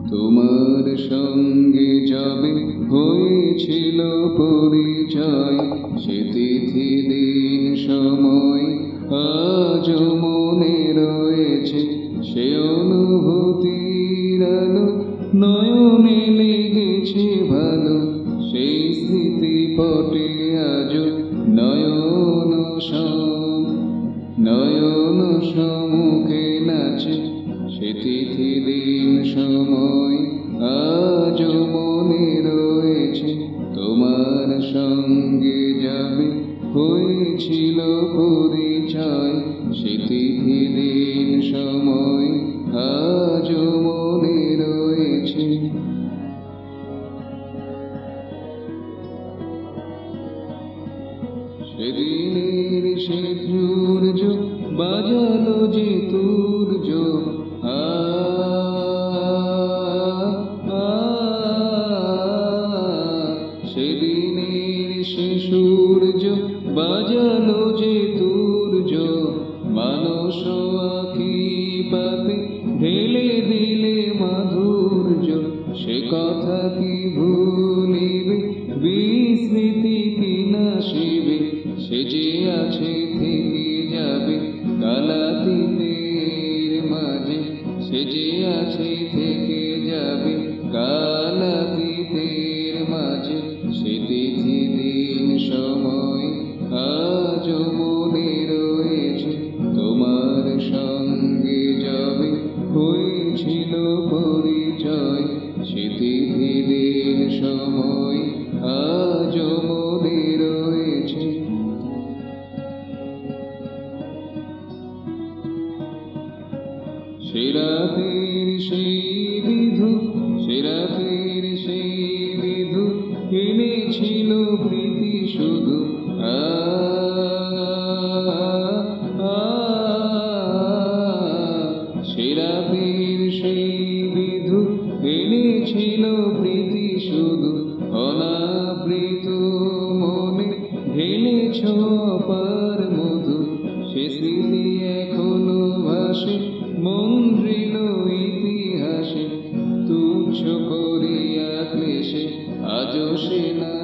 তোমার সঙ্গে যাবে হয়েছিল পরিচয়, সে তিথি দিন সময় আজও মনে রয়েছে। সে অনুভূতির আলো নয়নে লেগেছে ভালো, সেই স্মৃতি পটে আজও নয়ন নয়ন সম্মুখে নাচে। সে তিথি দিন সময় আজও মনে রয়েছে। তোমার সঙ্গে যাবে হয়েছিল পরিচয়, সে তিথি দিন সময় আজও মনে রয়েছে। সেদিনের সে সূর্য বাজালো যে তুর্য, সেদিনের সে সূর্য বাজালো যে তুর্য, মানুষ আঁখি পাতে ঢেলে দিলে মাধুর্য। সে কথা কি ভুলিবে, বিস্মৃতি কি নাশিবে, সে যে আছে থেকে যাবে কালাতীতের মাঝে। সে যে আছে থেকে যাবে কালাতীতের মাঝে। সে তিথি দিন সময় আজও মনে রয়েছে। তোমার সঙ্গে যাবে হয়েছিল পরিচয়, সে তিথি দিন সময় আজও মনে রয়েছে। সে রাতের সেই বিধু, সে রাতের সেই বিধু এনেছিল প্রীতি শুধু। সে রাতের সেই বিধু এনেছিল প্রীতি শুধু। অনাবৃত মনে ঢেলেছ অপার মধু, সে স্মৃতি এখনো ভাসে মন্দ্রিল ইতিহাসে। তুচ্ছ করিয়া ক্লেশে আজও সে না